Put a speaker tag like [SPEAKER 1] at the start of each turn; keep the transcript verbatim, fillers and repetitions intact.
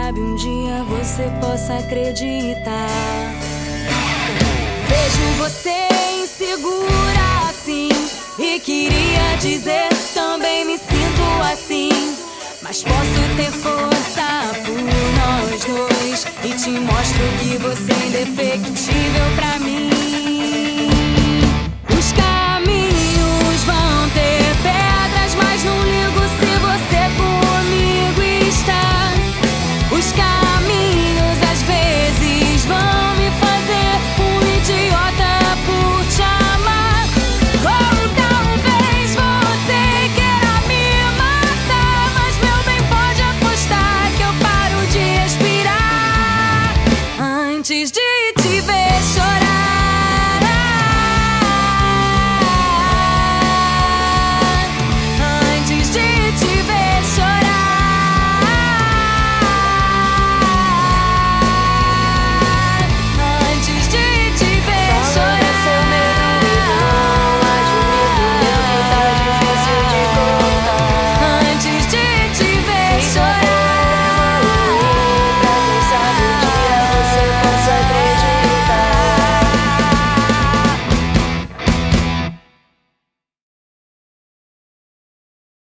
[SPEAKER 1] sabe um dia você possa acreditar. Vejo você insegura assim e queria dizer, também me sinto assim, mas posso ter força por nós dois e te mostro que você é indefectível pra mim. Os caminhos vão ter pedras, mas não ligo se você comigo está. Os caminhos às vezes vão me fazer um idiota por te amar. Ou talvez você queira me matar, mas meu bem, pode apostar que eu paro de respirar antes de te ver chorar.